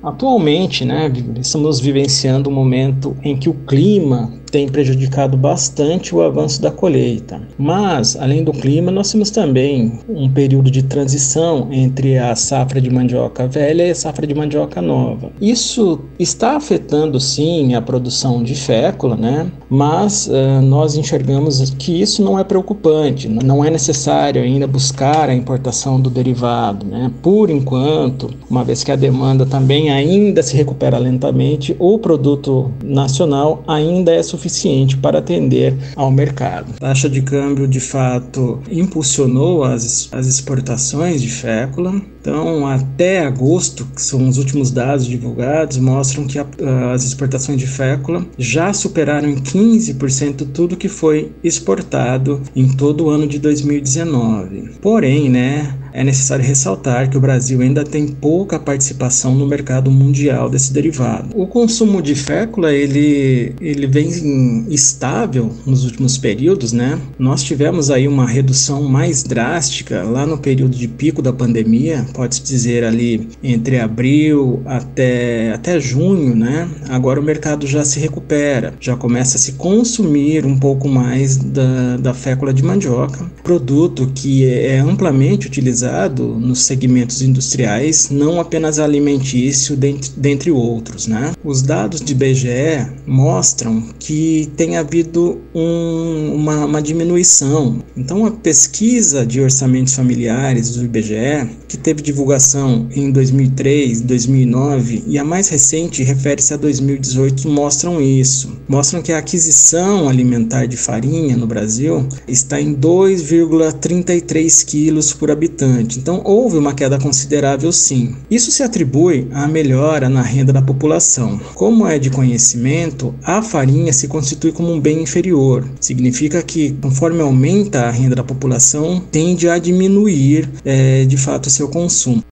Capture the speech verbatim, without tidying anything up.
Atualmente, né, estamos vivenciando um momento em que o clima tem prejudicado bastante o avanço da colheita. Mas, além do clima, nós temos também um período de transição entre a safra de mandioca velha e a safra de mandioca nova. Isso está afetando, sim, a produção de fécula, né? Mas uh, nós enxergamos que isso não é preocupante, não é necessário ainda buscar a importação do derivado, né? Por enquanto, uma vez que a demanda também ainda se recupera lentamente, o produto nacional ainda é suficiente suficiente para atender ao mercado. A taxa de câmbio, de fato, impulsionou as, as exportações de fécula. Então, até agosto, que são os últimos dados divulgados, mostram que a, as exportações de fécula já superaram em quinze por cento tudo que foi exportado em todo o ano de dois mil e dezenove. Porém, né, é necessário ressaltar que o Brasil ainda tem pouca participação no mercado mundial desse derivado. O consumo de fécula, ele, ele vem estável nos últimos períodos, né? Nós tivemos aí uma redução mais drástica lá no período de pico da pandemia, pode-se dizer ali entre abril até, até junho, né? Agora o mercado já se recupera, já começa a se consumir um pouco mais da, da fécula de mandioca, produto que é amplamente utilizado nos segmentos industriais, não apenas alimentício, dentre, dentre outros, né? Os dados de I B G E mostram que tem havido um, uma, uma diminuição. Então, a pesquisa de orçamentos familiares do I B G E, que teve divulgação em dois mil e três, dois mil e nove e a mais recente refere-se a dois mil e dezoito, mostram isso. Mostram que a aquisição alimentar de farinha no Brasil está em dois vírgula trinta e três quilos por habitante. Então, houve uma queda considerável, sim. Isso se atribui à melhora na renda da população. Como é de conhecimento, a farinha se constitui como um bem inferior. Significa que, conforme aumenta a renda da população, tende a diminuir, é, de fato, o seu consumo.